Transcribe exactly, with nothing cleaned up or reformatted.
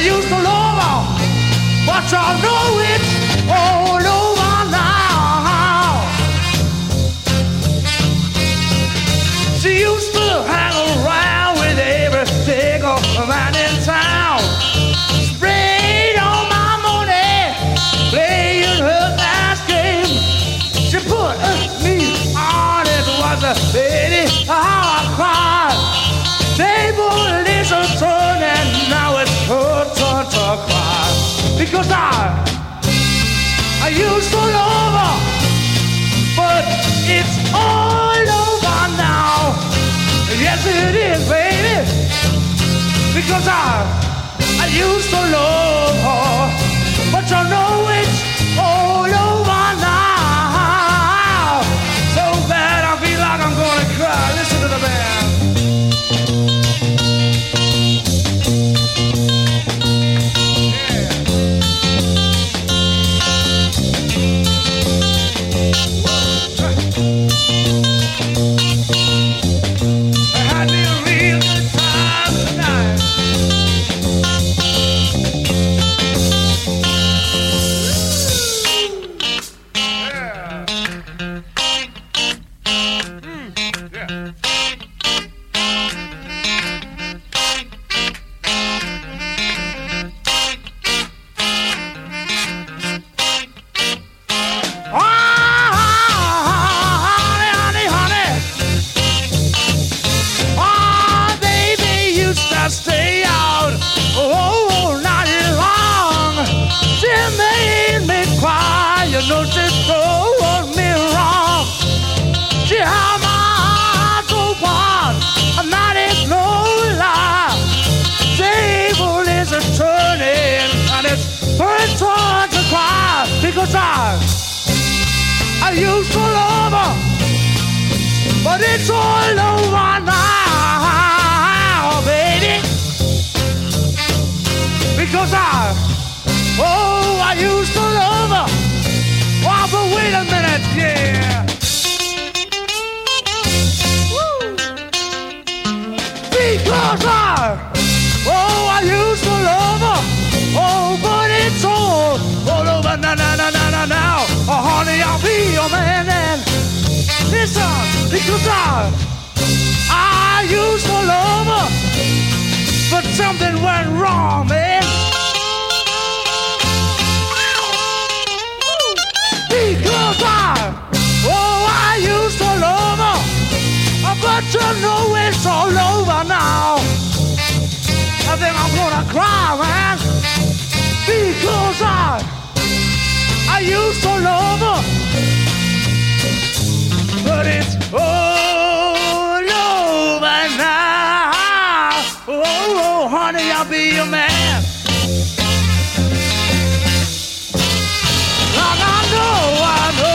used to love her, but I know it's all over now. She used to hang around with every single man in town, sprayed all my money, playing her last game. She put me on, it was a pity how I cried. Table is a turn and now it's her turn to cry. Because I, I used to love her, but it's all over now. Yes it is, baby. Because I, I used to love her, but you know it's all over now. So bad I feel like I'm gonna cry. Listen to the band. Because I, I used to love her, but it's all over now, baby. Because I, oh, I used to love her. Oh, but wait a minute, yeah. Woo. Because I, oh, I used to love her. Oh, but it's all, all over now, now, now, now, now, now. Oh, honey, I'll be your man and listen, because I, I used to love her, but something went wrong, man. Because I, oh, I used to love her, but you know it's all over now. I think I'm gonna cry, man. Because I, I used to love her, but it's all over now. Oh, oh, honey, I'll be your man. Like I know, I know.